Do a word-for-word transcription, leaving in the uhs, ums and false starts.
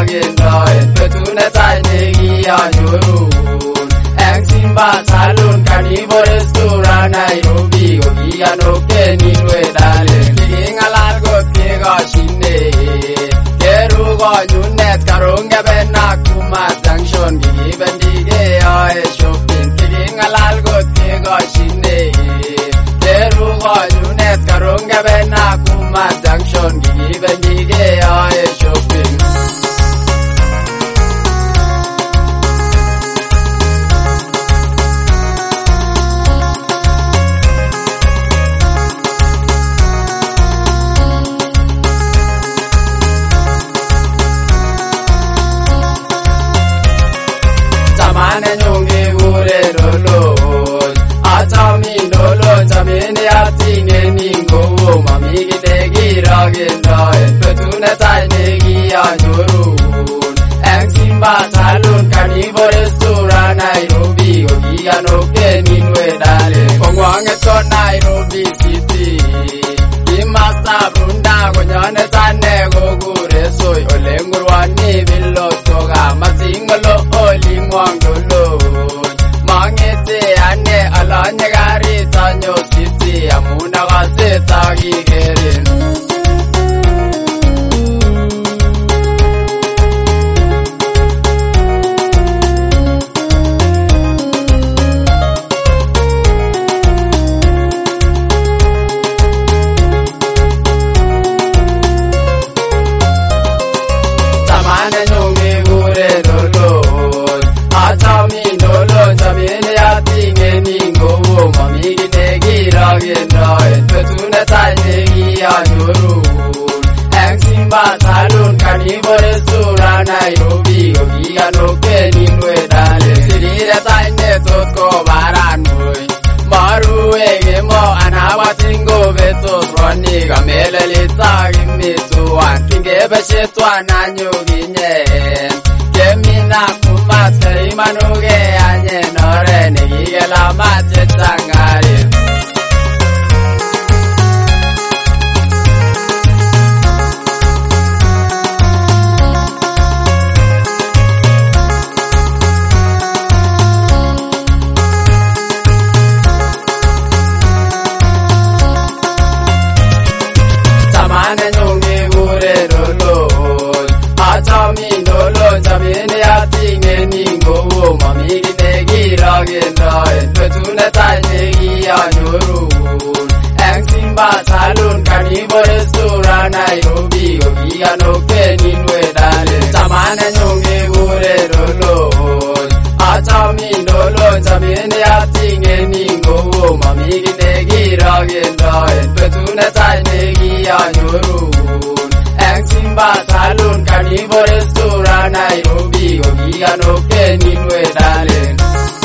kirogendoen betut netai nekianyorun eng Simba Saloon Carnival Restaurant Nairobi kokikanokenin we darling kiking'alal kot kekoshine keru konyunet karon kebe Nakuma Junction kikibendi keyoe shopping kiking'alal kot kekoshine keru konyunet karon kebe Nakuma Junction kikibendi keyoe shopping Mane nyonge gure dolon Achami dolon Chamini atine ningo Mami gite kirogendoen betut netai nekianyorun eng Simba Saloon Carnival Restaurant Nairobi kokikanokenin we darling kongwang'et ko Nairobi City Kimasta Brunda konyonet ane kokure soy ole ngurwani bilotoka matingolo olingwang dolon mangete ane alanye garit anyo City amuna kaseta kikerin betut netai nekianyorun eng Simba Saloon Carnival Restaurant Nairobi kokikanokenin we darling siriret ainet tot kobaran woi marue kemo anawatingo betos ronik amelelita kimituan kingebeshe twan anyokinyen kemina kumat kerimanuke anyen ore nekikelamat chechang'arit Mami gite kirogendoen betut netai nekianyorun eng Simba Saloon Carnival Restaurant Nairobi kokikanokenin we darling chamane nyonge kure dolon achami dolon chamini atinge ningo mami gite kirogendoen betut netai nekianyorun eng Simba Saloon Carnival Restaurant Nairobi kokikanokenin we darling